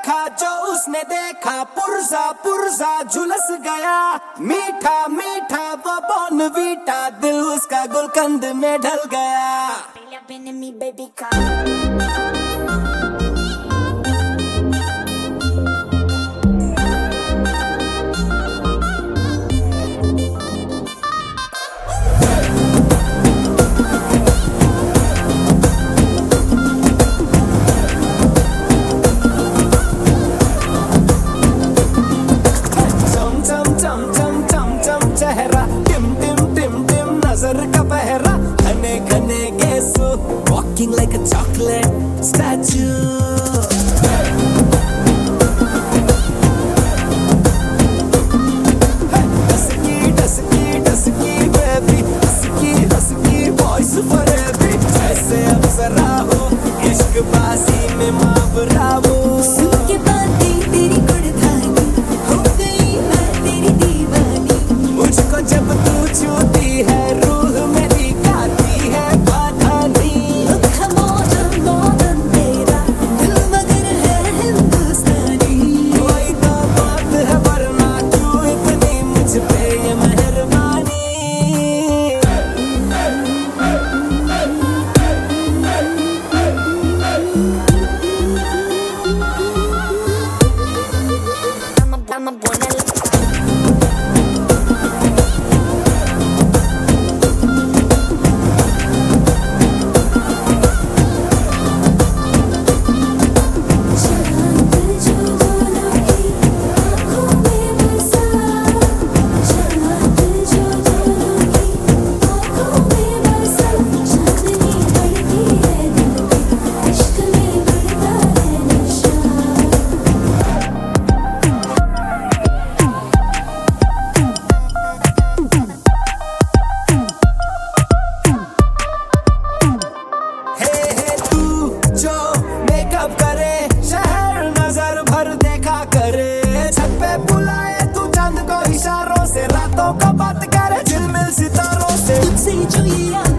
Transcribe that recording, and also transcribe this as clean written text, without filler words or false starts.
देखा जो उसने देखा, पुरजा पुरजा झुलस गया। मीठा मीठा वो बॉर्नवीटा, दिल उसका गुलकंद में ढल गया। चेहरा टिम टिम टिम टिम, नजर का पहरा घने घने गेसो, walking like a chocolate statue. Dusky dusky dusky baby, husky husky voice forever, जैसे अप्सरा हो इश्क बाजी में मावरा हो। जब तू छूती है रूह मेरी गाती है बाधानी। तेरा दिल मगर है हिंदुस्तानी। कोई तो बात है वरना क्यों इतनी मुझ पे ये मेहरबानी। इशारों से रातों का बात करे, झिलमिल सितारों से। तुझसे जो ये